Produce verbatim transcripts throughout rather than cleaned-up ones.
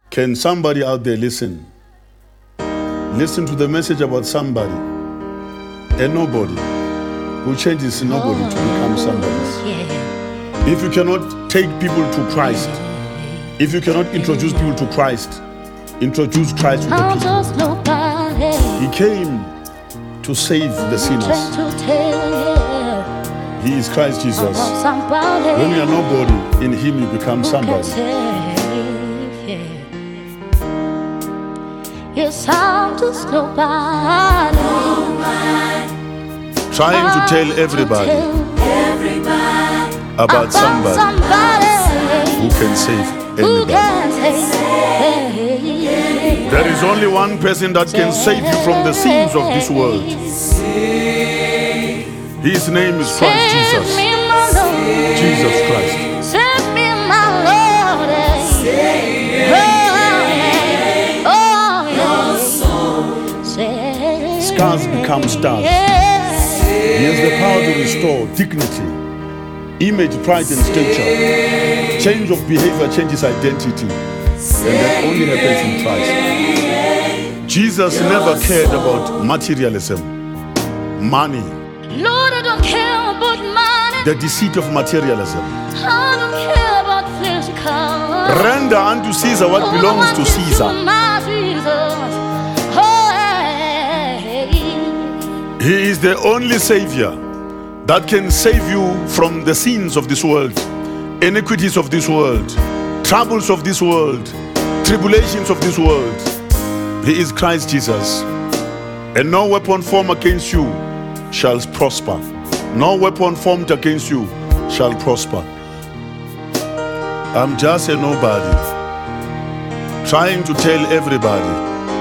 Can somebody out there listen? Listen to the message about somebody, a nobody, who changes nobody to become somebody. If you cannot take people to Christ, if you cannot introduce people to Christ, introduce Christ to the people. He came to save the sinners. He is Christ Jesus. When you are nobody, in Him you become somebody. Yes, I'm just nobody. Trying to tell everybody, everybody about somebody, somebody who can save who anybody. can save. There is only one person that can save you from the sins of this world. His name is Christ Jesus. Jesus Christ. Save me, my Lord. Scars become stars. He has the power to restore dignity, image, pride, and stature. Change of behavior changes identity. And that only happens in Christ. Jesus never cared about materialism, money, Lord, I don't care about money. the deceit of materialism. I don't care about physical. Render unto Caesar what belongs to Caesar. He is the only Savior that can save you from the sins of this world, iniquities of this world, troubles of this world, tribulations of this world. He is Christ Jesus. And no weapon formed against you shall prosper. No weapon formed against you shall prosper. I'm just a nobody, trying to tell everybody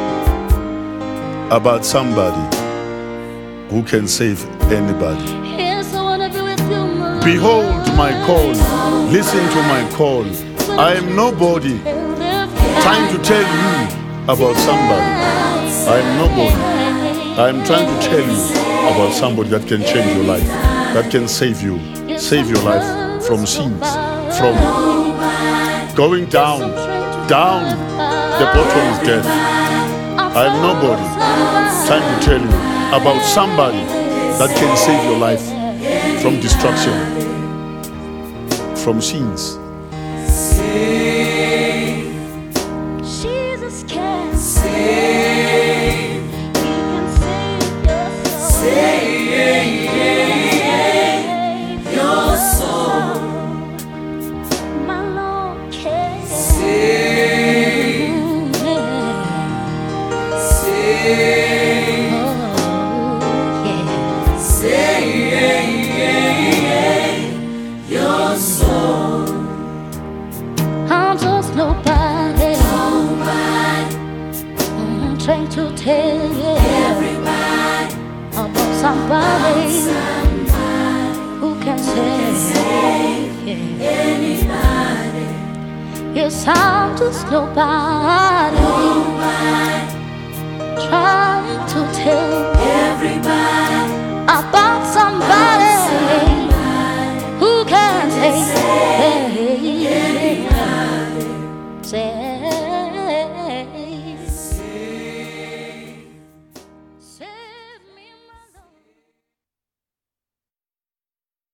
about somebody who can save anybody. Yes, I wanna be with you, my Behold my call, listen to my call. I am nobody, trying to tell you about somebody. I am nobody. I am trying to tell you about somebody that can change your life, that can save you, save your life from sins, from going down, down, the bottom is death. I am nobody, trying to tell you about somebody that can save your life from destruction, from sins. Jesus can save. He can save your soul. Save your soul. My Lord can save. Save. Oh, yeah. Save your soul. I'm just nobody. Nobody. I'm trying to tell everybody about somebody, somebody who can save, save anybody. Yes, I'm just nobody. Nobody. Trying to tell everybody about somebody.